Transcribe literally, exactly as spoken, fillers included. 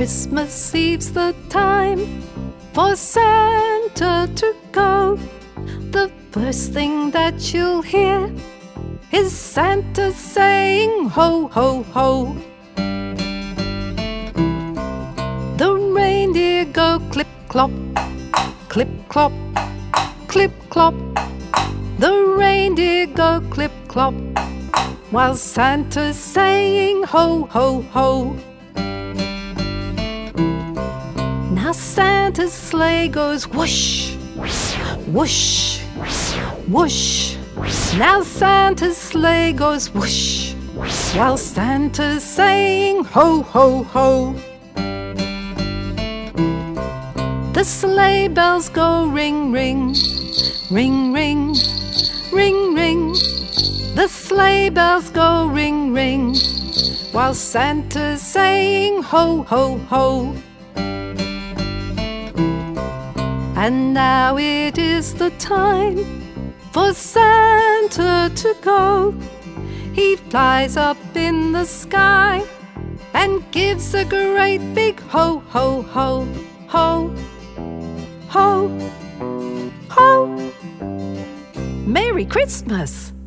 Christmas Eve's the time for Santa to go. The first thing that you'll hear is Santa saying, ho, ho, ho. The reindeer go clip-clop, clip-clop, clip-clop. The reindeer go clip-clop, while Santa's saying, ho, ho, ho. Now Santa's sleigh goes whoosh, whoosh, whoosh. Now Santa's sleigh goes whoosh, while Santa's saying, ho, ho, ho. The sleigh bells go ring, ring, ring, ring, ring, ring. The sleigh bells go ring, ring, while Santa's saying, ho, ho, ho. And now it is the time for Santa to go. He flies up in the sky and gives a great big ho, ho, ho, ho, ho, ho. Merry Christmas!